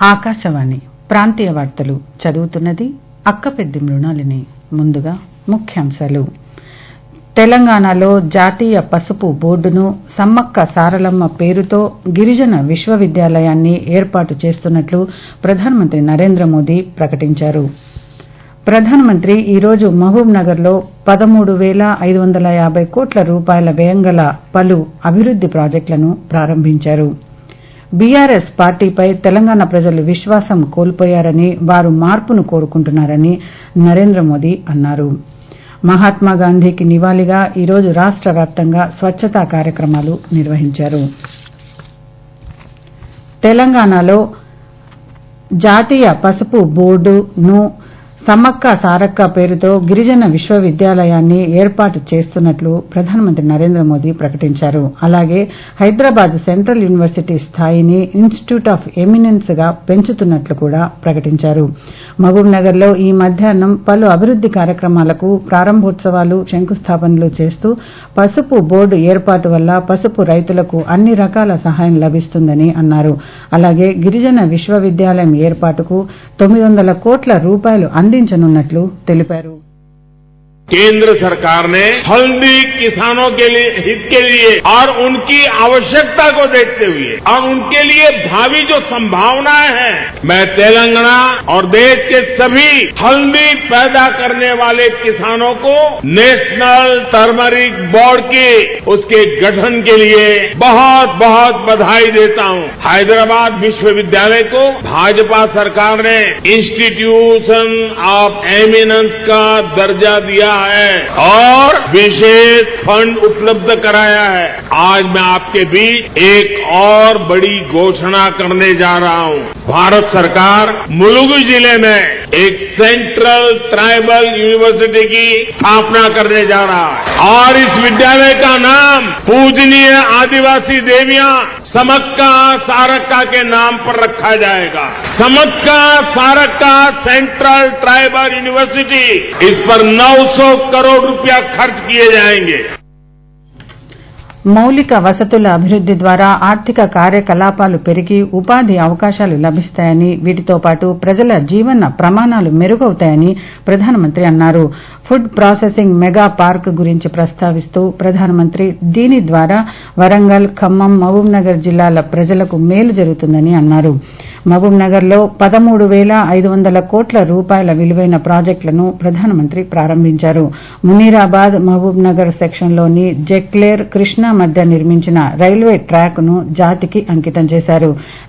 ఆకాశవాణి ప్రాంతీయ వార్తలు చదువుతున్నది అక్కపెద్ది మృణాలిని. ముందుగా ముఖ్యాంశాలు. తెలంగాణలో జాతీయ పసుపు బోర్డును సమ్మక్క సారలమ్మ పేరుతో గిరిజన విశ్వవిద్యాలయాన్ని ఏర్పాటు చేస్తున్నట్లు ప్రధానమంత్రి నరేంద్ర మోదీ ప్రకటించారు. ప్రధానమంత్రి ఈరోజు మహబూబ్నగర్లో 13,550 కోట్ల రూపాయల వ్యయం గల పలు అభివృద్ది ప్రాజెక్టులను ప్రారంభించారు. బీఆర్ఎస్ పార్టీపై తెలంగాణ ప్రజలు విశ్వాసం కోల్పోయారని, వారు మార్పును కోరుకుంటున్నారని నరేంద్ర మోదీ అన్నారు. మహాత్మాగాంధీకి నివాళిగా ఈరోజు రాష్ట్ర వ్యాప్తంగా స్వచ్ఛతా కార్యక్రమాలు నిర్వహించారు. తెలంగాణలో జాతీయ పసుపు బోర్డును సమ్మక్క సారక్క పేరుతో గిరిజన విశ్వవిద్యాలయాన్ని ఏర్పాటు చేస్తున్నట్లు ప్రధానమంత్రి నరేంద్ర మోదీ ప్రకటించారు. అలాగే హైదరాబాద్ సెంట్రల్ యూనివర్సిటీ స్థాయిని ఇన్స్టిట్యూట్ ఆఫ్ ఎమినెన్స్ గా పెంచుతున్నట్లు కూడా ప్రకటించారు. మహబూబ్నగర్లో ఈ మధ్యాహ్నం పలు అభివృద్ది కార్యక్రమాలకు ప్రారంభోత్సవాలు, శంకుస్థాపనలు చేస్తూ పసుపు బోర్డు ఏర్పాటు వల్ల పసుపు రైతులకు అన్ని రకాల సహాయం లభిస్తుందని అన్నారు. అలాగే గిరిజన విశ్వవిద్యాలయం ఏర్పాటుకు 900 కోట్ల రూపాయలు అందించనున్నట్లు తెలిపారు. केंद्र सरकार ने हल्दी किसानों के लिए हित के लिए और उनकी आवश्यकता को देखते हुए और उनके लिए भावी जो संभावनाएं हैं, मैं तेलंगाना और देश के सभी हल्दी पैदा करने वाले किसानों को नेशनल टर्मरिक बोर्ड की उसके गठन के लिए बहुत बहुत बधाई देता हूं. हैदराबाद विश्वविद्यालय को भाजपा सरकार ने इंस्टीट्यूशन ऑफ एमिनेंस का दर्जा दिया है और विशेष फंड उपलब्ध कराया है. आज मैं आपके बीच एक और बड़ी घोषणा करने जा रहा हूं. भारत सरकार मुलुगु जिले में एक सेंट्रल ट्राइबल यूनिवर्सिटी की स्थापना करने जा रहा है और इस विद्यालय का नाम पूजनीय आदिवासी देवियां समक्का सारक्का के नाम पर रखा जाएगा. Sammakka Sarakka central tribal university, इस पर 900 करोड़ रुपया खर्च किए जाएंगे. మౌలిక వసతుల అభివృద్ది ద్వారా ఆర్థిక కార్యకలాపాలు పెరిగి ఉపాధి అవకాశాలు లభిస్తాయని, వీటితో పాటు ప్రజల జీవన ప్రమాణాలు మెరుగవుతాయని ప్రధానమంత్రి అన్నారు. ఫుడ్ ప్రాసెసింగ్ మెగా పార్క్ గురించి ప్రస్తావిస్తూ ప్రధానమంత్రి దీని ద్వారా వరంగల్, ఖమ్మం, మహబూబ్నగర్ జిల్లాల ప్రజలకు మేలు జరుగుతుందని అన్నారు. మహబూబ్నగర్లో 13,500 కోట్ల రూపాయల విలువైన ప్రాజెక్టులను ప్రధానమంత్రి ప్రారంభించారు. మునీరాబాద్ మహబూబ్నగర్ సెక్షన్లోని జెక్లేర్, కృష్ణా మధ్య నిర్మించిన రైల్వే ట్రాక్ ను జాతికి అంకితం చేశారు.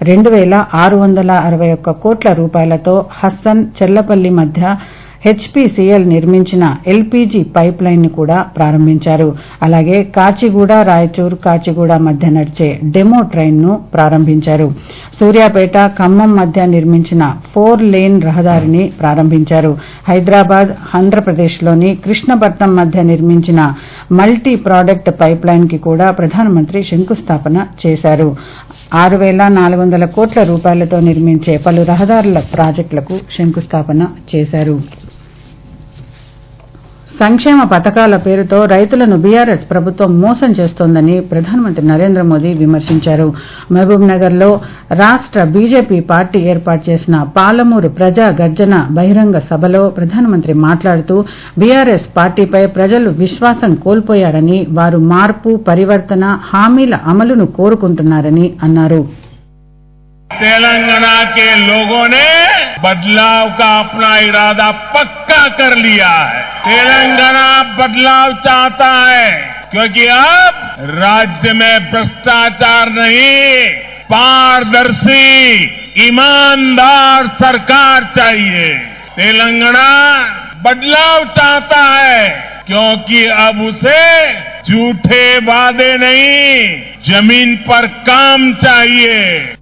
2,661 కోట్ల రూపాయలతో హస్సన్, చెల్లపల్లి మధ్య హెచ్పీసీఎల్ నిర్మించిన ఎల్పీజీ పైప్ లైన్ ని కూడా ప్రారంభించారు. అలాగే కాచిగూడ, రాయచూర్, కాచిగూడ మధ్య నడిచే డెమో ట్రైన్ ను ప్రారంభించారు. సూర్యాపేట, ఖమ్మం మధ్య నిర్మించిన 4 లేన్ రహదారిని ప్రారంభించారు. హైదరాబాద్, ఆంధ్రప్రదేశ్లోని కృష్ణపట్నం మధ్య నిర్మించిన మల్టీ ప్రాడక్ట్ పైప్ లైన్ కి కూడా ప్రధానమంత్రి శంకుస్థాపన చేశారు. 6,400 కోట్ల రూపాయలతో నిర్మించే పలు రహదారుల ప్రాజెక్టులకు శంకుస్థాపన చేశారు. సంక్షేమ పథకాల పేరుతో రైతులను బీఆర్ఎస్ ప్రభుత్వం మోసం చేస్తోందని ప్రధానమంత్రి నరేంద్ర మోదీ విమర్శించారు. మహబూబ్నగర్లో రాష్ట్ర బీజేపీ పార్టీ ఏర్పాటు చేసిన పాలమూరు ప్రజా గర్జన బహిరంగ సభలో ప్రధానమంత్రి మాట్లాడుతూ బీఆర్ఎస్ పార్టీపై ప్రజలు విశ్వాసం కోల్పోయారని, వారు మార్పు, పరివర్తన, హామీల అమలును కోరుకుంటున్నారని అన్నారు. तेलंगाना के लोगों ने बदलाव का अपना इरादा पक्का कर लिया है. तेलंगाना बदलाव चाहता है क्योंकि अब राज्य में भ्रष्टाचार नहीं, पारदर्शी, ईमानदार सरकार चाहिए. तेलंगाना बदलाव चाहता है क्योंकि अब उसे झूठे वादे नहीं, जमीन पर काम चाहिए.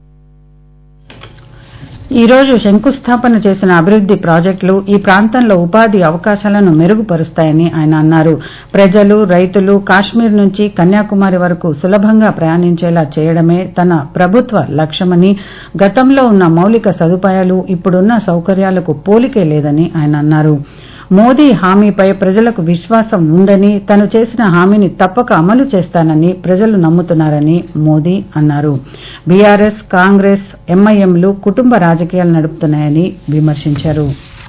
ఈ రోజు శంకుస్థాపన చేసిన అభివృద్ది ప్రాజెక్టులు ఈ ప్రాంతంలో ఉపాధి అవకాశాలను మెరుగుపరుస్తాయని ఆయన అన్నారు. ప్రజలు, రైతులు కాశ్మీర్ నుంచి కన్యాకుమారి వరకు సులభంగా ప్రయాణించేలా చేయడమే తన ప్రభుత్వ లక్ష్యమని, గతంలో ఉన్న మౌలిక సదుపాయాలు ఇప్పుడున్న సౌకర్యాలకు పోలికే లేదని ఆయన అన్నారు. మోదీ హామీపై ప్రజలకు విశ్వాసం ఉందని, తను చేసిన హామీని తప్పక అమలు చేస్తానని ప్రజలు నమ్ముతున్నారని మోదీ అన్నారు. బీఆర్ఎస్, కాంగ్రెస్, ఎంఐఎంలు కుటుంబ రాజకీయాలు నడుపుతున్నాయని విమర్శించారు.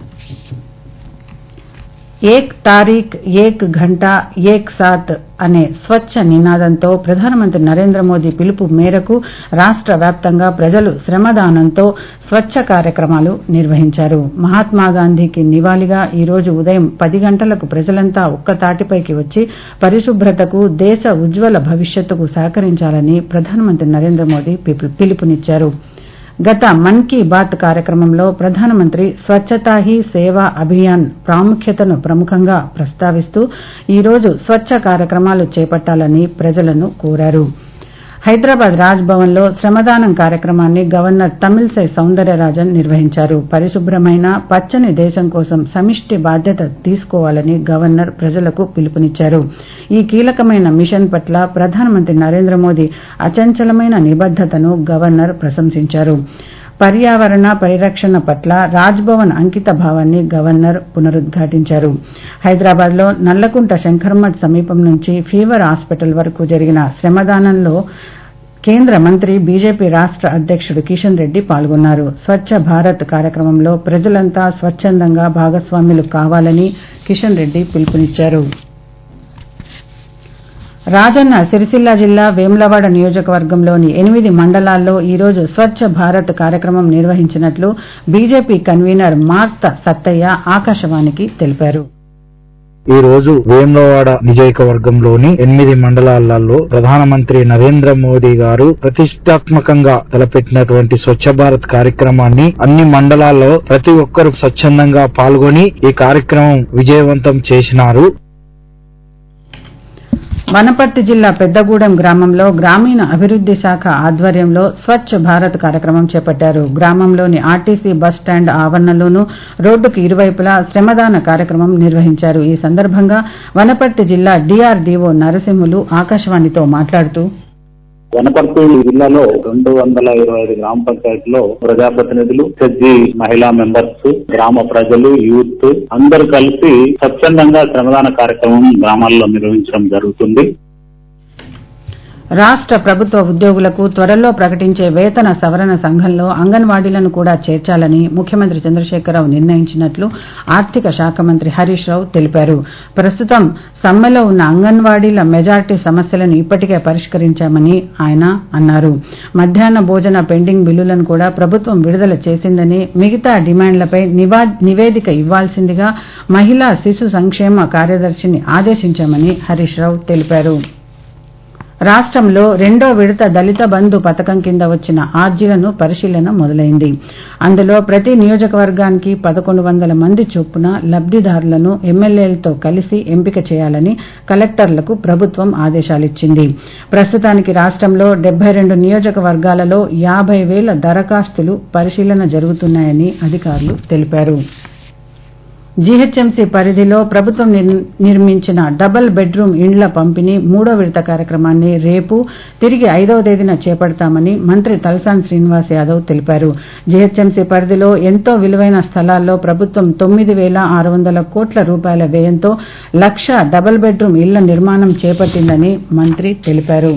ఏక్ తారీఖ్, ఏక్ ఘంటా, ఏక్ సాత్ అనే స్వచ్ఛ నినాదంతో ప్రధానమంత్రి నరేంద్ర మోదీ పిలుపు మేరకు రాష్ట వ్యాప్తంగా ప్రజలు శ్రమదానంతో స్వచ్ఛ కార్యక్రమాలు నిర్వహించారు. మహాత్మాగాంధీకి నివాళిగా ఈ రోజు ఉదయం 10 గంటలకు ప్రజలంతా ఒక్కతాటిపైకి వచ్చి పరిశుభ్రతకు, దేశ ఉజ్వల భవిష్యత్తుకు సహకరించాలని ప్రధానమంత్రి నరేంద్ర మోదీ పిలుపునిచ్చారు. గత మన్ కీ బాత్ కార్యక్రమంలో ప్రధానమంత్రి స్వచ్ఛతా హీ సేవా అభియాన్ ప్రాముఖ్యతను ప్రముఖంగా ప్రస్తావిస్తూ ఈ రోజు స్వచ్ఛ కార్యక్రమాలు చేపట్టాలని ప్రజలను కోరారు. హైదరాబాద్ రాజ్ భవన్ లో శ్రమదానం కార్యక్రమాన్ని గవర్నర్ తమిళిసై సౌందరరాజన్ నిర్వహించారు. పరిశుభ్రమైన పచ్చని దేశం కోసం సమిష్టి బాధ్యత తీసుకోవాలని గవర్నర్ ప్రజలకు పిలుపునిచ్చారు. ఈ కీలకమైన మిషన్ పట్ల ప్రధానమంత్రి నరేంద్ర మోదీ అచంచలమైన నిబద్దతను గవర్నర్ ప్రశంసించారు. పర్యావరణ పరిరక్షణ పట్ల రాజ్భవన్ అంకిత భావాన్ని గవర్నర్ పునరుద్ఘాటించారు. హైదరాబాద్ లో నల్లకుంట శంకర్మఠ్ సమీపం నుంచి ఫీవర్ హాస్పిటల్ వరకు జరిగిన శ్రమదానంలో కేంద్ర మంత్రి, బీజేపీ రాష్ట అధ్యక్షుడు కిషన్ రెడ్డి పాల్గొన్నారు. స్వచ్ఛ భారత్ కార్యక్రమంలో ప్రజలంతా స్వచ్ఛందంగా భాగస్వాములు కావాలని కిషన్ రెడ్డి పిలుపునిచ్చారు. రాజన్న సిరిసిల్ల జిల్లా వేములవాడ నియోజకవర్గంలోని 8 మండలాల్లో ఈ రోజు స్వచ్ఛ భారత్ కార్యక్రమం నిర్వహించినట్లు బీజేపీ కన్వీనర్ మార్త సత్తయ్య ఆకాశవాణికి తెలిపారు. ఈ రోజు వేములవాడ నియోజకవర్గంలోని 8 మండలాలలో ప్రధానమంత్రి నరేంద్ర మోదీ గారు ప్రతిష్టాత్మకంగా తలపెట్టినటువంటి స్వచ్ఛ భారత్ కార్యక్రమాన్ని అన్ని మండలాల్లో ప్రతి ఒక్కరూ స్వచ్ఛందంగా పాల్గొని ఈ కార్యక్రమం విజయవంతం చేసినారు. వనపర్తి జిల్లా పెద్దగూడెం గ్రామంలో గ్రామీణ అభివృద్ది శాఖ ఆధ్వర్యంలో స్వచ్ఛ భారత్ కార్యక్రమం చేపట్టారు. గ్రామంలోని ఆర్టీసీ బస్ స్టాండ్ ఆవరణలోనూ రోడ్డుకు ఇరువైపులా శ్రమదాన కార్యక్రమం నిర్వహించారు. ఈ సందర్భంగా వనపర్తి జిల్లా డీఆర్డీఓ నరసింహులు ఆకాశవాణితో మాట్లాడుతూ, వనపర్తి జిల్లాలో 225 గ్రామ పంచాయతీలో ప్రజాప్రతినిధులు, ఎస్జీ మహిళా మెంబర్స్, గ్రామ ప్రజలు, యూత్ అందరూ కలిసి స్వచ్ఛందంగా శ్రమదాన కార్యక్రమం గ్రామాల్లో నిర్వహించడం జరుగుతుంది. రాష్ట ప్రభుత్వ ఉద్యోగులకు త్వరలో ప్రకటించే వేతన సవరణ సంఘంలో అంగన్వాడీలను కూడా చేర్చాలని ముఖ్యమంత్రి చంద్రశేఖరరావు నిర్ణయించినట్లు ఆర్థిక శాఖ మంత్రి హరీష్ రావు తెలిపారు. ప్రస్తుతం సమ్మెలో ఉన్న అంగన్వాడీల మెజార్టీ సమస్యలను ఇప్పటికే పరిష్కరించామని ఆయన అన్నారు. మధ్యాహ్న భోజన పెండింగ్ బిల్లులను కూడా ప్రభుత్వం విడుదల చేసిందని, మిగతా డిమాండ్లపై నివేదిక ఇవ్వాల్సిందిగా మహిళా శిశు సంక్షేమ కార్యదర్శిని ఆదేశించామని హరీష్ రావు తెలిపారు. రాష్టంలో 2వ విడత దళిత బంధు పథకం కింద వచ్చిన ఆర్జీలను పరిశీలన మొదలైంది. అందులో ప్రతి నియోజకవర్గానికి 1100 మంది చొప్పున లబ్దిదారులను ఎమ్మెల్యేలతో కలిసి ఎంపిక చేయాలని కలెక్టర్లకు ప్రభుత్వం ఆదేశాలిచ్చింది. ప్రస్తుతానికి రాష్టంలో 72 నియోజకవర్గాలలో 50,000 దరఖాస్తులు పరిశీలన జరుగుతున్నాయని అధికారులు తెలిపారు. జీహెచ్ఎంసీ పరిధిలో ప్రభుత్వం నిర్మించిన డబుల్ బెడ్రూమ్ ఇండ్ల పంపిణీ 3వ విడత కార్యక్రమాన్ని రేపు తిరిగి 5వ తేదీన చేపడతామని మంత్రి తలసాని శ్రీనివాస్ యాదవ్ తెలిపారు. జీహెచ్ఎంసీ పరిధిలో ఎంతో విలువైన స్థలాల్లో ప్రభుత్వం 9,600 కోట్ల రూపాయల వ్యయంతో 1,00,000 డబుల్ బెడ్రూమ్ ఇళ్ల నిర్మాణం చేపట్టిందని మంత్రి తెలిపారు.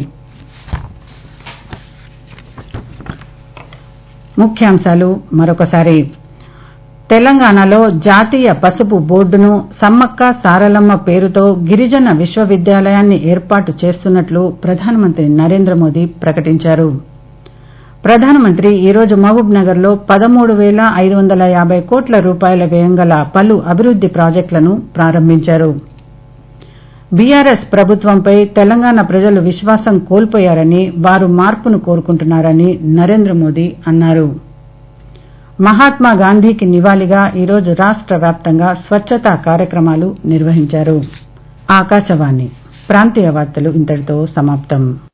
ముఖ్యాంశాలు మరొకసారి. తెలంగాణలో జాతీయ పసుపు బోర్డును సమ్మక్క సారలమ్మ పేరుతో గిరిజన విశ్వవిద్యాలయాన్ని ఏర్పాటు చేస్తున్నట్లు ప్రధానమంత్రి నరేంద్ర మోదీ ప్రకటించారు. ప్రధానమంత్రి ఈ రోజు మహబూబ్ నగర్ లో 13,550 కోట్ల రూపాయల వ్యయం గల పలు అభివృద్ది ప్రాజెక్టులను ప్రారంభించారు. బీఆర్ఎస్ ప్రభుత్వంపై తెలంగాణ ప్రజలు విశ్వాసం కోల్పోయారని, వారు మార్పును కోరుకుంటున్నారని నరేంద్ర మోదీ అన్నారు. మహాత్మా గాంధీకి నివాళిగా ఈరోజు రాష్ట వ్యాప్తంగా స్వచ్ఛతా కార్యక్రమాలు నిర్వహించారు. ఆకాశవాణి ప్రాంతీయ వార్తలు ఇంతటితో సమాప్తం.